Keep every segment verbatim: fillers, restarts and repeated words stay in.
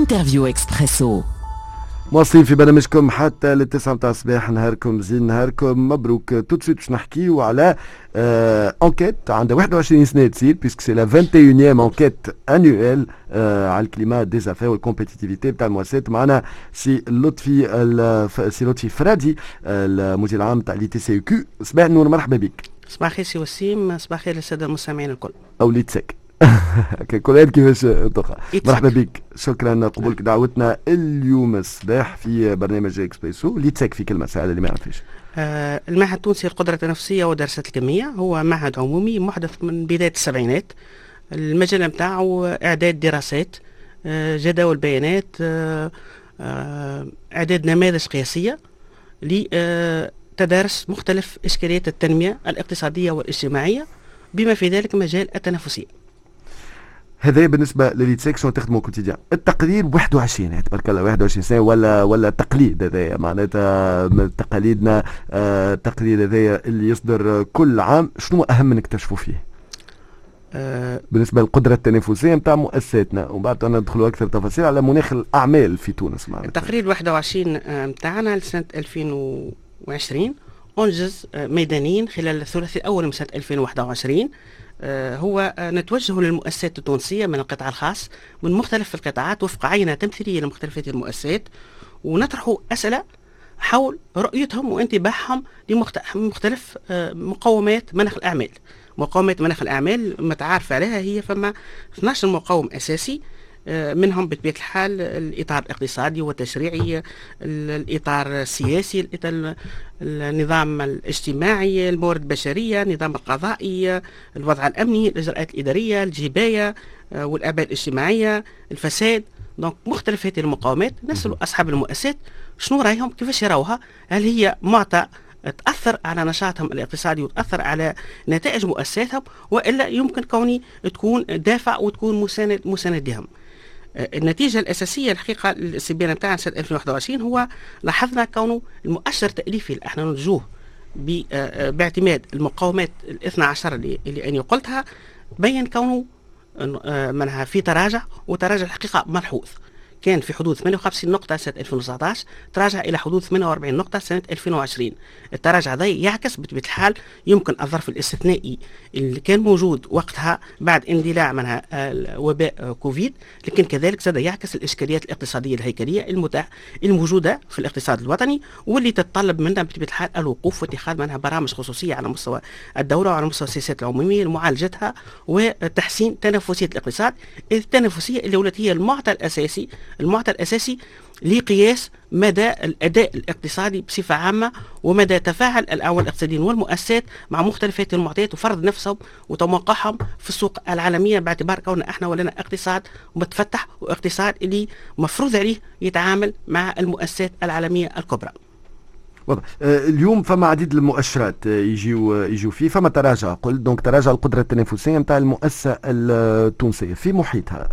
انترفيو اكسبريسو. مواصلين في برنامجكم حتى للتسعة متاع الصباح. نهاركم زين نهاركم مبروك. تو سويت باش نحكيو على آه انكيت عندها واحد وعشرين سنه تصير بيسك سي لا واحد وعشرين انكيت انيوال آه على الكليما دي زافير والكومبيتيتيفيتي بتاع المؤسسات. معنا سي لطفي سي لطفي فرادي المدير العام تاع لي تي سي كيو. صباح النور، مرحبا بك. صباح الخير سي وسيم، صباح الخير للساده المستمعين الكل. او لي تسك كل هذا كيفاش تقرا. مرحبا بك، شكرا قبولك دعوتنا اليوم الصباح في برنامج اكسبريسو. لي تسك في كلمه سهله اللي ما يعرفش. آه المعهد التونسي للقدره التنفسيه ودراسات الكميه هو معهد عمومي محدث من بدايه السبعينات. المجال نتاعو اعداد دراسات، آه جداول بيانات، آه آه اعداد نماذج قياسيه لتدارس مختلف اشكاليات التنميه الاقتصاديه والاجتماعيه بما في ذلك مجال التنافسيه. هذا بالنسبه لليتسيك شنو تخدموا كوتيديان. التقرير واحد وعشرين تبارك الله واحد وعشرين سنه ولا ولا تقليد هذايا معناتها من تقاليدنا. آه التقرير هذايا اللي يصدر كل عام شنو اهم نكتشفوا فيه؟ آه بالنسبه للقدره التنافسيه نتاع مؤسساتنا، ومن بعد ندخلوا اكثر تفاصيل على مناخ الاعمال في تونس. معناتها التقرير واحد وعشرين نتاعنا لسنه ألفين وعشرين انجز ميدانيا خلال الثلاثي الاول من سنه ألفين وواحد وعشرين. هو نتوجه للمؤسسات التونسية من القطاع الخاص من مختلف القطاعات وفق عينة تمثيلية لمختلفات المؤسسات، ونطرح أسئلة حول رؤيتهم وانتباههم لمختلف مقومات مناخ الأعمال. مقومات مناخ الأعمال متعارف عليها هي فما اثني عشر مقوم أساسي، منهم بطبيعة الحال الإطار الاقتصادي والتشريعي، الإطار السياسي، النظام الاجتماعي، الموارد البشرية، النظام القضائي، الوضع الأمني، الإجراءات الإدارية، الجباية والآباء الاجتماعية، الفساد. دونك مختلف هذه المقاومات نسأل أصحاب المؤسسات شنو رأيهم، كيفاش يراوها، هل هي معطى تأثر على نشاطهم الاقتصادي وتأثر على نتائج مؤسساتهم، وإلا يمكن كوني تكون دافع وتكون مساند مساند لهم. النتيجة الأساسية الحقيقة للاستبيان بتاعنا سنة ألفين وواحد وعشرين هو لاحظنا كونه المؤشر التأليفي اللي احنا نرجوه باعتماد المقاومات الاثنى عشر اللي, اللي أنا قلتها بين كونه منها في تراجع، وتراجع الحقيقة ملحوظ. كان في حدود ثمانية وخمسين نقطة سنة ألفين وتسعة عشر، تراجع إلى حدود ثمانية وأربعين نقطة سنة ألفين وعشرين. التراجع هذا يعكس بطبيعة الحال يمكن الظرف الاستثنائي اللي كان موجود وقتها بعد اندلاع منها وباء كوفيد، لكن كذلك زاد يعكس الإشكاليات الاقتصادية الهيكلية المتاح الموجودة في الاقتصاد الوطني، واللي تتطلب منا بطبيعة الحال الوقوف واتخاذ منها برامج خصوصية على مستوى الدولة وعلى مستوى السياسات العمومية لمعالجتها وتحسين تنافسية الاقتصاد. التنافسية اللي ولات هي المعطى الأساسي المعطى الأساسي لقياس مدى الأداء الاقتصادي بصفة عامة، ومدى تفاعل الأعوان الاقتصاديين والمؤسسات مع مختلف هذه المعطيات وفرض نفسهم وتوقعهم في السوق العالمية، باعتبار كون احنا ولنا اقتصاد متفتح واقتصاد اللي مفروض عليه يتعامل مع المؤسسات العالمية الكبرى. واضح. اليوم فما عديد المؤشرات يجيو يجيو فيه. فما تراجع قلت دونك تراجع القدره التنافسيه نتاع المؤسسه التونسيه في محيطها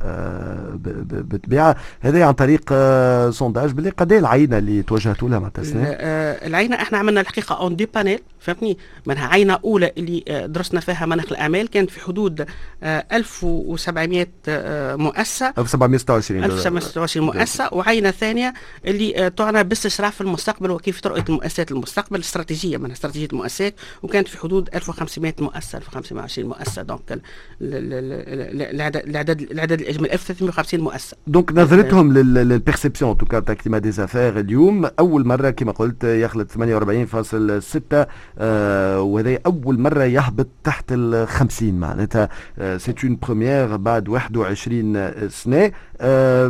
بالطبيعه. هذا عن طريق سونداج باللي قد ايه العينه اللي توجهتوا لها مع السنه؟ العينه احنا عملنا الحقيقه اون دي بانيل، فهمتني، منها عينه اولى اللي درسنا فيها مناخ الاعمال كانت في حدود ألف وسبعمائة مؤسسه، ألف وسبعمائة وستة وعشرين ألف وسبعمائة وستة وعشرين مؤسسه، وعينه ثانيه اللي تعنى باستشراف المستقبل وكيف ترؤيه مؤسسات المستقبل الاستراتيجيه من استراتيجيه المؤسسات، وكانت في حدود ألف وخمسمائة مؤسسه، ألف وخمسمائة وعشرين مؤسسه. دونك العدد العدد الاجمالي ألف وثلاثمائة وخمسين مؤسسه. دونك نظرتهم للبيرسيبسيون تو تاع كليما دي زافير اليوم اول مره كما قلت يخلط ثمانية وأربعين فاصلة ستة، آه وهذا اول مره يهبط تحت ال خمسين. معناتها سي اون بروميير بعد واحد وعشرين سنه. آه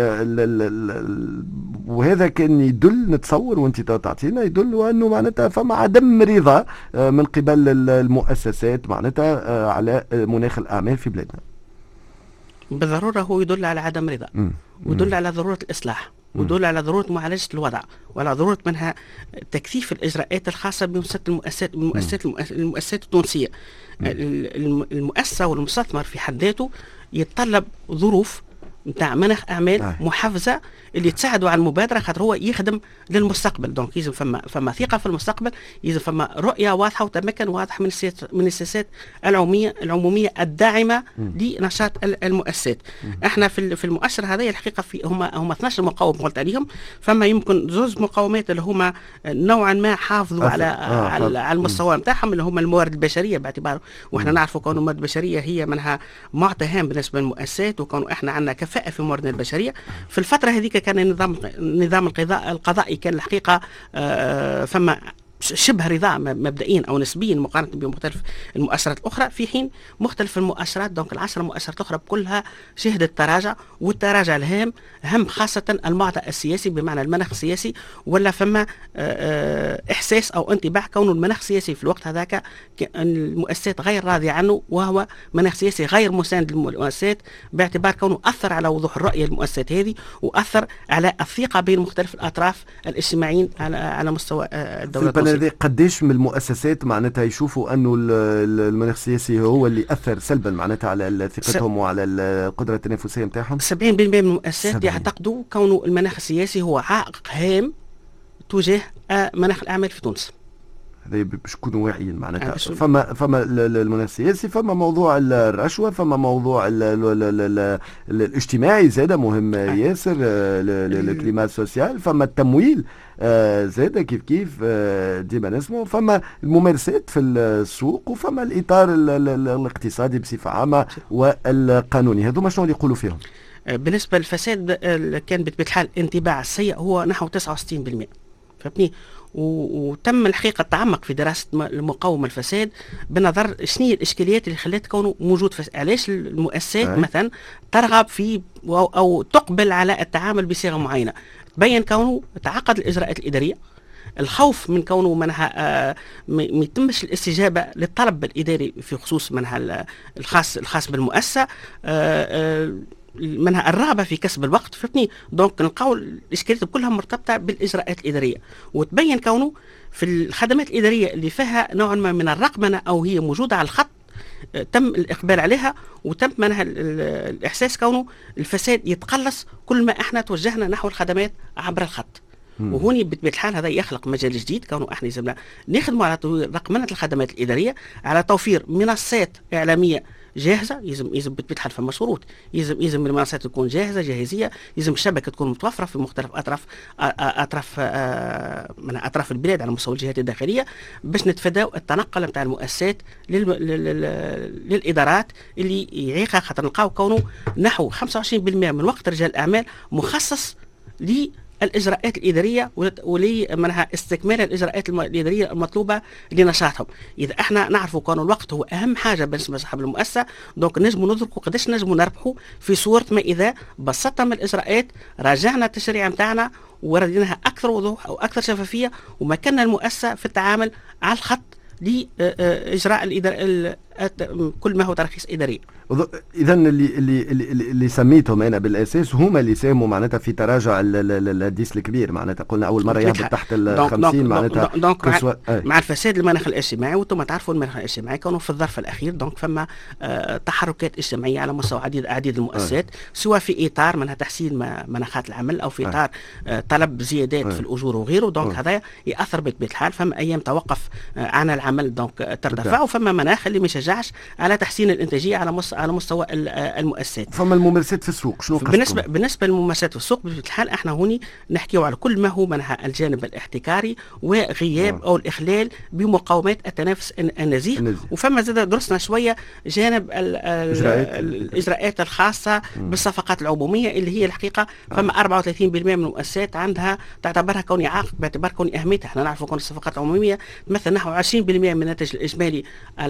وهذا كان يدل نتصور وانت تعطينا يدل انه معناتها فما عدم رضا من قبل المؤسسات معناتها على مناخ الاعمال في بلادنا. بالضروره هو يدل على عدم رضا، ويدل على ضروره الاصلاح، ويدل على ضروره معالجه الوضع، وعلى ضروره منها تكثيف الاجراءات الخاصه بمؤسسات المؤسسات المؤسسات المؤسسات التونسيه. المؤسسه والمستثمر في حد ذاته يتطلب ظروف نتاع مناخ اعمال آه. محفزه اللي تساعدوا على المبادره، خاطر هو يخدم للمستقبل. دونك يلزم فما فما ثقه في المستقبل، يلزم فما رؤيه واضحه وتمكن واضح من السياسات من السياسات العموميه العموميه الداعمه لنشاط المؤسسات. احنا في في المؤشر هذا الحقيقه في هما هما اثناش مقاومه قلت عليهم، فما يمكن زوز مقاومات اللي هما نوعا ما حافظوا على آه. على, على المستوى نتاعهم، اللي هما الموارد البشريه، باعتبار واحنا نعرفوا كون الموارد البشريه هي منها معطى هام بالنسبه للمؤسسات، وكون احنا عندنا كفاءه في مواردنا البشريه. في الفتره هذيك كان النظام النظام القضاء القضائي كان الحقيقه آه فما شبه رضا مبدئيا او نسبيا مقارنه بمختلف المؤشرات الاخرى، في حين مختلف المؤشرات دونك العشر مؤشرات الاخرى كلها شهدت تراجع، والتراجع الهام هم خاصه المعطى السياسي بمعنى المناخ السياسي، ولا فما احساس او انطباع كونه المناخ السياسي في الوقت هذاك المؤسسات غير راضيه عنه، وهو مناخ سياسي غير مساند للمؤسسات، باعتبار كونه اثر على وضوح الرؤيه للمؤسسات هذه، واثر على الثقه بين مختلف الاطراف الاجتماعيين على على مستوى الدوله. قديش من المؤسسات معناتها يشوفوا انه المناخ السياسي هو اللي اثر سلبا معناتها على ثقتهم وعلى القدره التنافسيه نتاعهم؟ سبعين بالمئة من المؤسسات يعتقدوا كونه المناخ السياسي هو عائق هام تجاه مناخ الاعمال في تونس. هذا باش نكونوا واعيين معناتها. فما فما المناخ السياسي، فما موضوع الرشوه، فما موضوع ال ال ال ال الاجتماعي زاد مهم ياسر، الكليما السوسيال، فما التمويل زاد كيف كيف ديما نسمو، فما الممارسات في السوق، وفما الاطار الاقتصادي بصفه عامه والقانوني. هذوما شنو اللي يقولوا فيهم؟ بالنسبه للفساد كان بطبيعه الحال انطباع السيء هو نحو تسعة وستين بالمئة، فهمتني؟ وتم الحقيقه التعمق في دراسه المقاومه الفساد بنظر شنو هي الاشكاليات اللي خلات كونه موجود فساد. علاش المؤسسات أي. مثلا ترغب في أو, او تقبل على التعامل بصيغه معينه؟ تبين كونه تعقد الاجراءات الاداريه، الخوف من كونه منها آه ما يتمش الاستجابه للطلب الاداري في خصوص منها الخاص الخاص بالمؤسسه، آه آه منها الرغبه في كسب الوقت، فهمتني؟ دونك نلقاو الاشكاليات كلها مرتبطه بالاجراءات الاداريه، وتبين كونه في الخدمات الاداريه اللي فيها نوع ما من الرقمنه او هي موجوده على الخط تم الاقبال عليها، وتم منها الاحساس كونه الفساد يتقلص كل ما احنا توجهنا نحو الخدمات عبر الخط. وهوني بطبيعه الحال هذا يخلق مجال جديد، كونه احنا لازمنا نخدموا على رقمنه الخدمات الاداريه، على توفير منصات اعلاميه جاهزه. يلزم يلزم بطبيعه الحال فما شروط، يلزم يلزم المنصات تكون جاهزه جاهزيه، يلزم الشبكه تكون متوفره في مختلف اطراف اطراف من اطراف البلاد على مستوى الجهات الداخليه، باش نتفاداو التنقل نتاع المؤسسات لل... لل... للادارات اللي يعيقها، خاطر نلقاو كونه نحو خمسة وعشرين بالمئة من وقت رجال الاعمال مخصص ل الإجراءات الإدارية ولمنها استكمال الإجراءات الإدارية المطلوبة لنشاطهم. إذا احنا نعرفوا كون الوقت هو أهم حاجة بالنسبة لصاحب المؤسسة، دونك نجموا ندركوا قداش نجموا نربحوا في صورة ما إذا بسطنا من الإجراءات، راجعنا التشريع متاعنا ورديناها أكثر وضوح أو أكثر شفافية، ومكننا المؤسسة في التعامل على الخط لإجراء الإدارة كل ما هو تراخيص إدارية. إذا اللي اللي اللي, اللي سميتهم أنا بالأساس هما اللي ساهموا معناتها في تراجع الديس الكبير، معناتها قلنا أول مرة يهبط تحت ال خمسين معناتها دونك مع, مع الفساد المناخ الاجتماعي، وانتم تعرفوا المناخ الاجتماعي كانوا في الظرف الأخير دونك فما آه تحركات اجتماعية على مستوى عديد عديد المؤسسات، أي. سواء في إطار منها تحسين مناخات العمل، أو في إطار آه طلب زيادات أي. في الأجور وغيره، دونك هذا يأثر بطبيعة الحال. فما أيام توقف آه عن العمل دونك ترتفع، وفما مناخ اللي ما يشجعش على تحسين الانتاجيه على على مستوى المؤسسات. فما الممارسات في السوق شنو قصدكم؟ بالنسبه بالنسبه للممارسات في السوق بطبيعه الحال احنا هوني نحكيو على كل ما هو منها الجانب الاحتكاري وغياب أوه. او الاخلال بمقاومات التنافس النزيه، وفما زاد درسنا شويه جانب الاجراءات الخاصه مم. بالصفقات العموميه اللي هي الحقيقه فما أربعة وثلاثين بالمئة من المؤسسات عندها تعتبرها كوني عائق باعتبار كوني اهميتها. احنا نعرفوا كون الصفقات العموميه تمثل نحو عشرين بالمئة من الناتج الاجمالي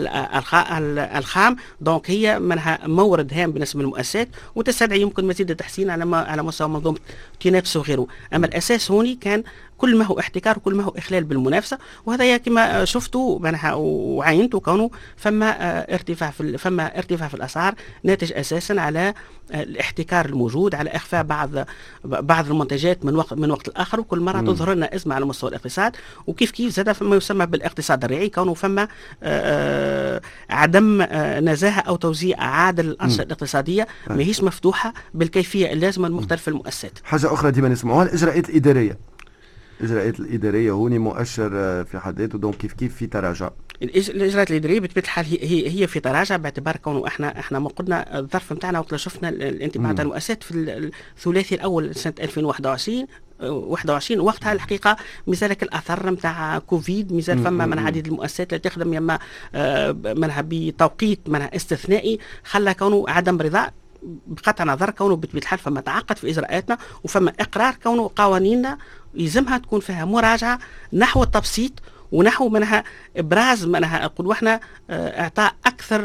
الخام، دونك هي منها مورد هام بالنسبه للمؤسسات وتستدعي يمكن مزيد التحسين على على مستوى منظومه تنافس وغيره. اما الاساس هوني كان كل ما هو احتكار وكل ما هو اخلال بالمنافسه. وهذا كما شفتوا معناها وعينتوا كونه فما ارتفاع في فما ارتفاع في الاسعار ناتج اساسا على الاحتكار الموجود، على اخفاء بعض بعض المنتجات من وقت من وقت لاخر، وكل مره م. تظهر لنا ازمه على مستوى الاقتصاد. وكيف كيف زاد فما يسمى بالاقتصاد الريعي، كونه فما آه عدم آه نزاهه او توزيع عادل الانشطه الاقتصاديه ماهيش مفتوحه بالكيفيه اللازمه لمختلف المؤسسات. حاجه اخرى ديما نسمعوها الاجراءات الاداريه. الاجراءات الاداريه هوني مؤشر في حد ذاته، دونك كيف كيف في تراجع. الاجراءات الاداريه بطبيعه الحال هي هي في تراجع، باعتبار كونه احنا احنا ما قلنا الظرف نتاعنا وقت شفنا الانتباهات المؤسسات في الثلاثي الاول سنه ألفين وواحد وعشرين واحد وعشرين وقتها الحقيقه مازالك الاثر نتاع كوفيد، مازال فما من عديد المؤسسات اللي تخدم يما منها بتوقيت منها استثنائي خلى كونه عدم رضا بقطع نظر كونه بطبيعه الحال فما تعقد في اجراءاتنا، وفما اقرار كونه قوانيننا يلزمها تكون فيها مراجعه نحو التبسيط ونحو منها ابراز منها اقول واحنا اعطاء اكثر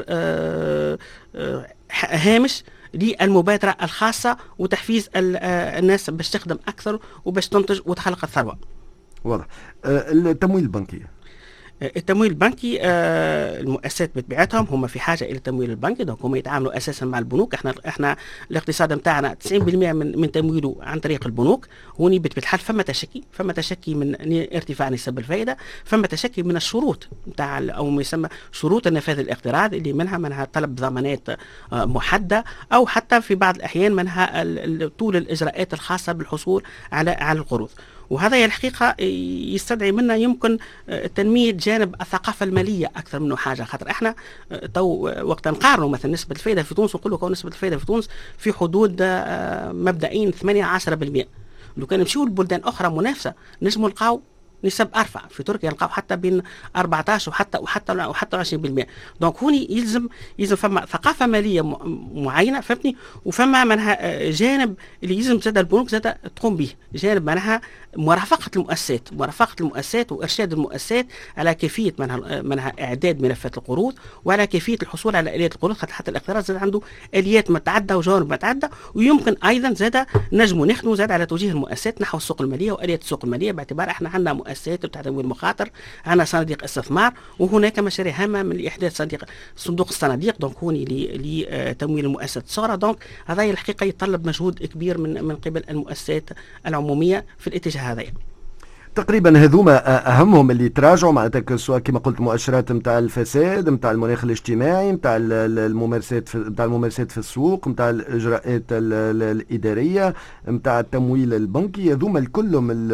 هامش للمبادره الخاصه وتحفيز الناس باش تخدم اكثر وباش تنتج وتخلق الثروه. واضح. التمويل البنكي، التمويل البنكي آه المؤسسات بطبيعتهم هم في حاجه الى التمويل البنكي، دونك هم يتعاملوا اساسا مع البنوك. احنا احنا الاقتصاد نتاعنا تسعين بالمئة من من تمويله عن طريق البنوك. هوني بطبيعه الحال فما تشكي فما تشكي من ارتفاع نسب الفائده، فما تشكي من الشروط نتاع او ما يسمى شروط النفاذ الاقتراض اللي منها منها طلب ضمانات آه محدده، او حتى في بعض الاحيان منها طول الاجراءات الخاصه بالحصول على على القروض. وهذا الحقيقة يستدعي منا يمكن تنمية جانب الثقافة المالية أكثر منه حاجة. خاطر احنا تو وقت نقارنوا مثلا نسبة الفائدة في تونس ونقول لكم نسبة الفائدة في تونس في حدود مبدئيا ثمانية عشرة بالمئة. لو كان نمشيو لبلدان أخرى منافسة نجموا نلقاو نسب ارفع، في تركيا نلقاو حتى بين أربعة عشر وحتى وحتى وحتى عشرين بالمئة. دونك هوني يلزم يلزم فما ثقافه ماليه معينه فهمتني، وفما منها جانب اللي يلزم زاد البنوك زاد تقوم به، جانب منها مرافقه المؤسسات مرافقه المؤسسات وارشاد المؤسسات على كيفيه منها منها اعداد ملفات القروض وعلى كيفيه الحصول على اليات القروض. حتى الاقتراض زاد عنده اليات متعدده وجوانب متعدده، ويمكن ايضا زاد نجموا نخدموا زاد على توجيه المؤسسات نحو السوق الماليه واليات السوق الماليه، باعتبار احنا عندنا مؤسسات بتاع تمويل المخاطر، عندنا صناديق استثمار، وهناك مشاريع هامه من احداث صندوق صندوق الصناديق دونك هوني لتمويل المؤسسات الصغرى. دونك هذا الحقيقه يتطلب مجهود كبير من من قبل المؤسسات العموميه في الاتجاه هذا. تقريبا هذوما اهمهم اللي تراجعوا معناتها، سواء كما قلت مؤشرات نتاع الفساد، نتاع المناخ الاجتماعي، نتاع الممارسات نتاع الممارسات في السوق، نتاع الاجراءات الاداريه، نتاع التمويل البنكي، هذوما الكلهم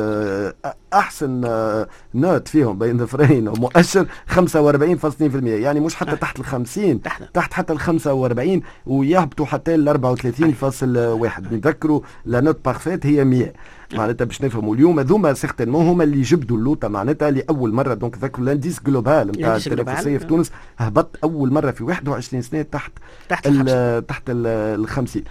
احسن نوت فيهم بين ظفرين ومؤشر خمسة وأربعين فاصلة اثنين بالمئة، يعني مش حتى تحت ال خمسين، تحت, تحت حتى ال خمسة وأربعين، ويهبطوا حتى ل أربعة وثلاثين فاصلة واحد. نذكروا لا نوت بارفيت هي مئة معناتها باش نفهموا اليوم. هذوما سيغتينمون هما اللي جبدوا اللوطه معناتها لاول مره. دونك ذكروا الانديس جلوبال نتاع التنافسيه في تونس هبط اول مره في واحد وعشرين سنه تحت تحت ال تحت ال خمسين.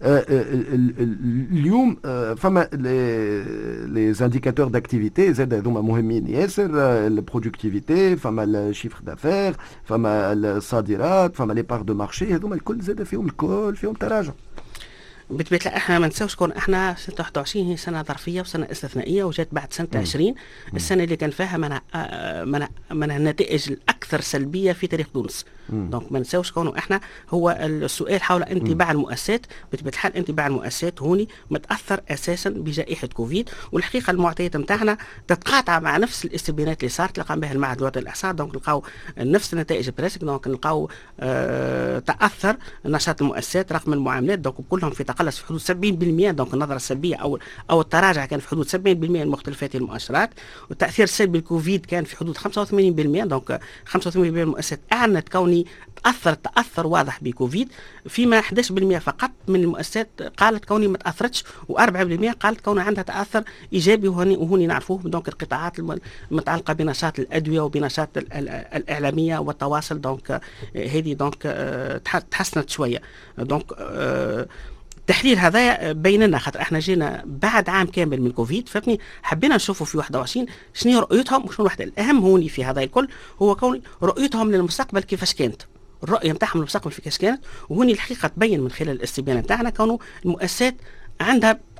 اليوم فما لي زانديكاتور داكتيفيتي زاد هذوما مهمين ياسر، البرودكتيفيتي، فما الشيفر دافير، فما الصادرات، فما لي بار دو مارشي، هذوما الكل زاد فيهم الكل فيهم تراجع. بطبيعة الحال احنا ما نساوش كون احنا سنة واحد وعشرين هي سنة ظرفية وسنة استثنائية، وجات بعد سنة عشرين السنة اللي كان فيها منها منها منها النتائج الأكثر سلبية في تاريخ تونس. دونك ما نساوش كونه احنا هو السؤال حول انتباع المؤسسات. بطبيعة الحال انتباع المؤسسات هوني متأثر أساسا بجائحة كوفيد، والحقيقة المعطيات نتاعنا تتقاطع مع نفس الاستبيانات اللي صارت اللي قام بها المعهد الوطني للإحصاء. دونك نلقاو نفس النتائج براسك، دونك نلقاو اه تأثر نشاط المؤسسات، رقم المعاملات دونك كلهم في تقلص في حدود سبعين بالمئة. دونك النظرة السلبية أو أو التراجع كان في حدود سبعين بالمئة من مختلفات المؤشرات، والتأثير السلبي الكوفيد كان في حدود خمسة وثمانين بالمئة. دونك خمسة وثمانين بالمئة من المؤسسات أعلنت كوني تأثر تأثر واضح بكوفيد، فيما أحد عشر بالمئة فقط من المؤسسات قالت كوني ما تأثرتش، وأربعة بالمئة قالت كوني عندها تأثر إيجابي. وهني وهوني نعرفوه دونك القطاعات المتعلقة بنشاط الأدوية وبنشاط الإعلامية والتواصل. دونك هذه دونك تحسنت شوية. دونك التحليل هذا بيننا خاطر احنا جينا بعد عام كامل من كوفيد فهمتني، حبينا نشوفوا في واحد وعشرين شنو رؤيتهم وشنو واحد الاهم هوني في هذا الكل هو كون رؤيتهم للمستقبل كيفاش كانت، الرؤيه نتاعهم للمستقبل في كيفاش كانت. وهوني الحقيقه تبين من خلال الاستبيان نتاعنا كونه المؤسسات عندها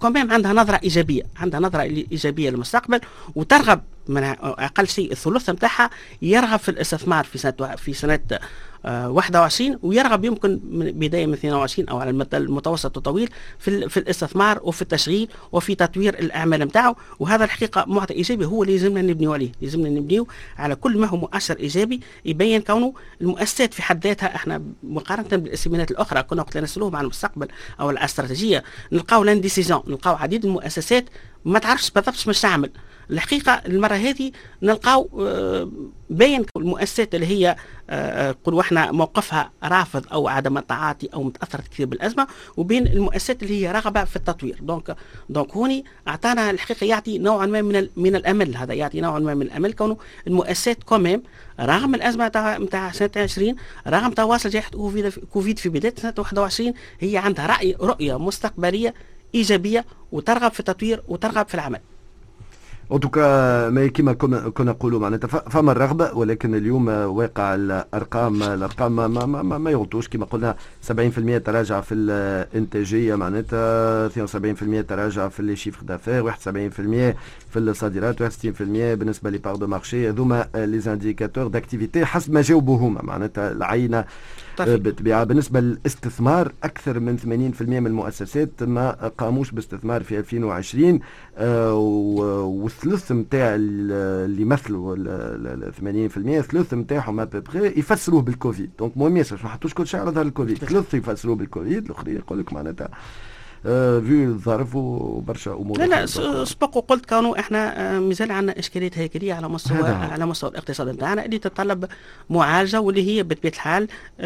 كمان عندها نظره ايجابيه، عندها نظره ايجابيه للمستقبل، وترغب من اقل شيء الثلث نتاعها يرغب في الاستثمار في سنه في سنه واحد وعشرين، ويرغب يمكن من بدايه من اثنين وعشرين او على المدى المتوسط الطويل في في الاستثمار وفي التشغيل وفي تطوير الاعمال نتاعو. وهذا الحقيقه معطى ايجابي هو اللي لازمنا نبنيو عليه، لازمنا نبنيو على كل ما هو مؤشر ايجابي يبين كونه المؤسسات في حد ذاتها. احنا مقارنه بالاستثمارات الاخرى كنا وقت نسالوهم عن المستقبل او الاستراتيجيه نلقاو لانديسيزون، نلقاو عديد المؤسسات ما تعرفش بالضبط مش تعمل. الحقيقة المرة هذه نلقاو بين المؤسسات اللي هي قلوا احنا موقفها رافض او عدم التعاطي او متاثر كثير بالازمه، وبين المؤسسات اللي هي راغبه في التطوير. دونك دونك هوني اعطانا الحقيقه يعطي نوعا ما من من الامل، هذا يعطي نوعا ما من الامل كونه المؤسسات كوميم رغم الازمه تاع نتاع سنه عشرين، رغم تواصل جائحه كوفيد في بدايه سنه واحد وعشرين، هي عندها راي رؤيه مستقبليه ايجابيه وترغب في التطوير وترغب في العمل. ان توكا ما كما كنا نقولوا معناتها فما الرغبه، ولكن اليوم واقع الارقام الارقام ما ما ما, ما يغطوش. كما قلنا سبعين بالمئة تراجع في الانتاجيه، معناتها اثنين وسبعين بالمئة تراجع في لي شيفر دافير، واحد وسبعين بالمئة في الصادرات، واحد وستين بالمئة بالنسبه لي بار دو مارشي. هذوما لي زانديكاتور داكتيفيتي حسب ما جاوبوا هما، معناتها العينه بالطبيعه. بالنسبه للاستثمار اكثر من ثمانين بالمئة من المؤسسات ما قاموش باستثمار في ألفين وعشرين، آه والثلث نتاع اللي يمثلوا ثمانين بالمئة الثلث نتاعهم ابري يفسروه بالكوفيد. دونك مهم ياسر ما حطوش كل شيء على ظهر الكوفيد، ثلث يفسروه بالكوفيد، الاخرين يقول لك معناتها في الظرف وبرشا امور. لا لا سبق وقلت كانوا احنا مازال عندنا اشكاليات هيكليه على مستوى على مستوى الاقتصاد نتاعنا اللي تتطلب معالجه، واللي هي بطبيعه الحال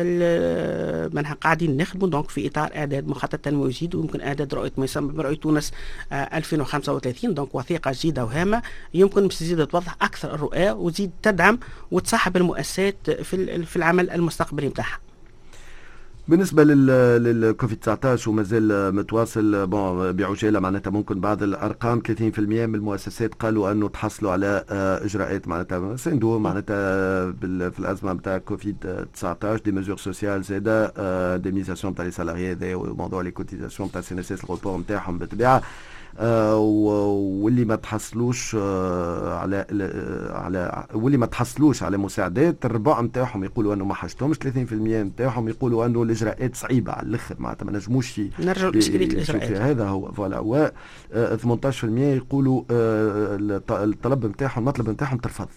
منها قاعدين نخدموا دونك في اطار اعداد مخطط تنموي جديد، ويمكن اعداد رؤيه ما يسمى برؤيه تونس ألفين وخمسة وثلاثين. دونك وثيقه جديده وهامه يمكن باش تزيد توضح اكثر الرؤيه وتزيد تدعم وتصاحب المؤسسات في في العمل المستقبلي نتاعها. بالنسبه للكوفيد تسعة عشر ومازال متواصل بون بعجاله، معناتها ممكن بعض الارقام ثلاثين بالمئة من المؤسسات قالوا انه تحصلوا على اجراءات معناتها سندوا معناتها في الازمه نتاع كوفيد تسعة عشر، دي ميزور سوسيال زاده، اندemnisation نتاع لي سالاريي هذا وموضوع لي كوتيزاسيون نتاع سي ان اس اس الغوبور نتاعهم بالطبيعه. آه واللي ما تحصلوش آه على على واللي ما تحصلوش على مساعدات، الربع نتاعهم يقولوا انه ما حاجتهمش، ثلاثين بالمئة نتاعهم يقولوا انه الاجراءات صعيبه على الاخر معناتها ما نجموش نرجعوا لاشكاليه الاجراءات. هذا هو فوالا. و ثمانية عشر بالمئة يقولوا آه الطلب نتاعهم المطلب نتاعهم ترفض.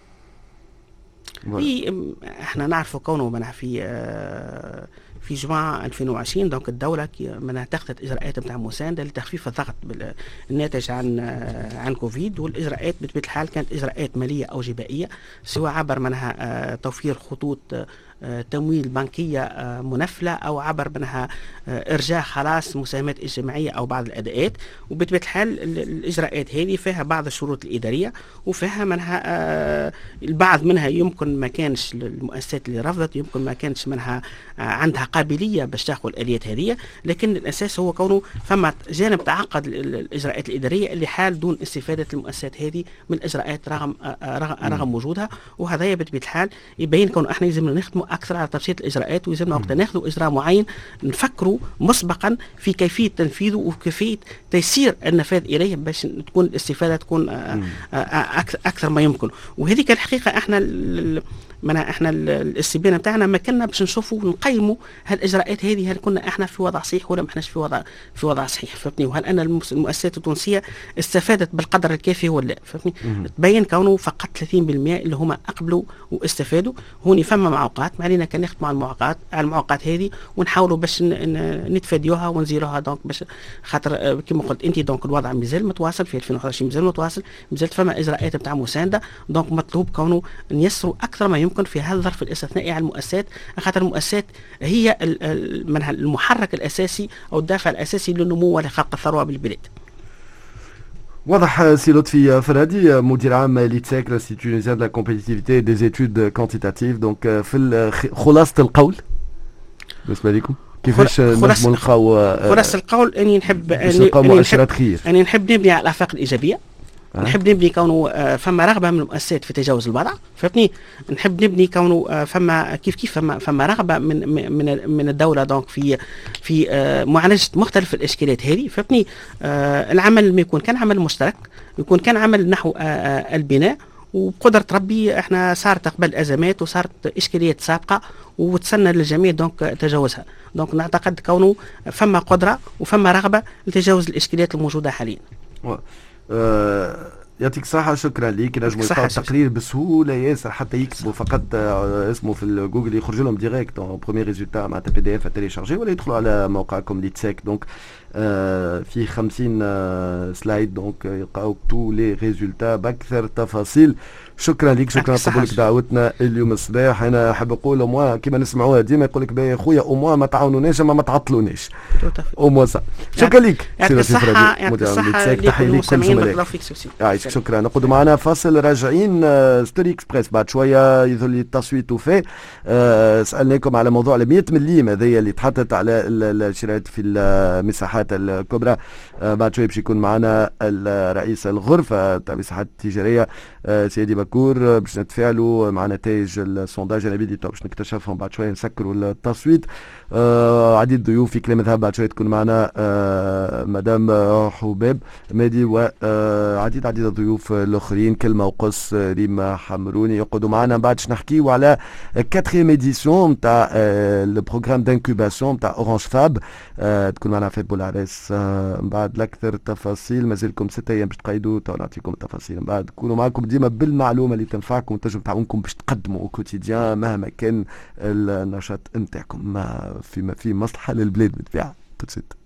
في احنا نعرفوا كونه منها في آه في جمعة ألفين وعشرين دونك الدولة منها اتخذت إجراءات نتاع مساندة لتخفيف الضغط الناتج عن عن كوفيد، والإجراءات بطبيعة الحال كانت إجراءات مالية أو جبائية، سواء عبر منها توفير خطوط تمويل بنكية منفلة أو عبر منها إرجاع خلاص مساهمات اجتماعية أو بعض الأداءات. وبطبيعة الحال الإجراءات هذه فيها بعض الشروط الإدارية وفيها منها البعض منها يمكن ما كانش المؤسسات اللي رفضت يمكن ما كانش منها عندها قابلية باش تاخذ الآليات هذه، لكن الأساس هو كونه فما جانب تعقد الإجراءات الإدارية اللي حال دون استفادة المؤسسات هذه من الإجراءات رغم رغم, رغم وجودها. وهذا بطبيعة الحال يبين كونه احنا لازمنا نخدموا اكثر على تبسيط الاجراءات، ويلزمنا وقت ناخذوا اجراء معين نفكروا مسبقا في كيفيه تنفيذه وكيفيه تيسير النفاذ اليه باش تكون الاستفاده تكون اكثر ما يمكن. وهذيك الحقيقه احنا منا احنا الاستبيان بتاعنا ما كنا باش نشوفوا ونقيموا هالاجراءات هذه هل كنا احنا في وضع صحيح ولا ما احناش في وضع في وضع صحيح، فهمتني؟ وهل ان المؤسسات التونسيه استفادت بالقدر الكافي ولا لا، فهمتني؟ تبين كونه فقط ثلاثين بالمئة اللي هما اقبلوا واستفادوا. هوني فما معوقات ما علينا كان نخدموا على المعوقات على المعوقات هذه ونحاولوا باش نتفاديوها ونزيروها. دونك باش خاطر كما قلت انت دونك الوضع مازال متواصل في ألفين وواحد وعشرين مازال متواصل، مازال فما اجراءات بتاع مسانده. دونك مطلوب كونه نيسروا اكثر ما يمكن في هذا الظرف الاستثنائي على المؤسسات، خاطر المؤسسات هي المحرك الاساسي او الدافع الاساسي للنمو ولخلق الثروه بالبلاد. واضح سي لطفي فرادي مدير عام ليتساك لانستيتيو تونسيان دو لا كومبيتيتيفيتي دي زيتود كوانتيتاتيف. دونك في خلاصه القول بالنسبه لكم كيفاش نجموا نلقاو خلاصه القول اني نحب اني نلقاو مؤشرات خير، اني نحب نبني على الافاق الايجابيه أه. نحب نبني كونه آه، فما رغبه من المؤسسات في تجاوز الوضع، فهمتني. نحب نبني كونه آه، فما كيف كيف فما فما رغبه من من من الدوله دونك في في آه، معالجه مختلف الاشكاليات هذه، فهمتني. آه، العمل ما يكون كان عمل مشترك، يكون كان عمل نحو آه، آه، البناء، وبقدرة ربي احنا صارت قبل ازمات وصارت اشكاليات سابقه وتسنى للجميع دونك تجاوزها. دونك نعتقد كونه فما قدره وفما رغبه لتجاوز الاشكاليات الموجوده حاليا. أه يعطيك الصحة، شكرا ليك. نجموا يلقاو التقرير بسهولة ياسر، حتى يكتبوا فقط آه اسمه في جوجل يخرج لهم ديريكت اون بروميير ريزولتا مع بي دي اف تيليشارجي، ولا يدخلوا على موقعكم ليتسيك. دونك آه في خمسين آه سلايد، دونك يلقاو تو لي ريزولتا باكثر تفاصيل. شكرا لك، شكرا قبولك دعوتنا اليوم الصباح. انا احب اقول اوموا كيما نسمعوها ديما يقول لك يا خويا اوموا ما تعاونوناش اما ما تعطلوناش، اوموا صح. شكرا لك. يعطيك الصحة، يعطيك الصحة لكم المستمعين. بارك فيك سوسي. شكرا. نقعدوا معنا فاصل، راجعين ستوري اكسبريس بعد شويه يظهر لي التصويت وفي أه سالناكم على موضوع ال مئة مليم هذيا اللي تحطت على الشرايط في المساحات الكبرى. أه بعد شويه باش يكون معنا الرئيس الغرفه تاع المساحات التجاريه أه سيدي بكور، باش نتفاعلوا مع نتائج السونداج. انا بديت باش نكتشفهم بعد شويه، نسكروا التصويت. أه عديد ضيوف في كلام الذهب بعد شويه تكون معنا أه مدام حباب مادي، وعديد عديد الضيوف الاخرين، كلمه وقص ريما حمروني يقعدوا معنا. بعد باش نحكيو على كاتريام ايديسيون تاع البروغرام دانكوباسيون تاع اورانج فاب، أه تكون معنا فات بولعريس. أه بعد الاكثر تفاصيل مازالكم ستة ايام باش تقيدوا، تو نعطيكم التفاصيل من بعد. كونوا معكم ديما بالمعلومه اللي تنفعكم وتنجم تعاونكم باش تقدموا او كوتيديان مهما كان النشاط نتاعكم، في في مصلحه للبلاد بالطبيعه. tout de suite.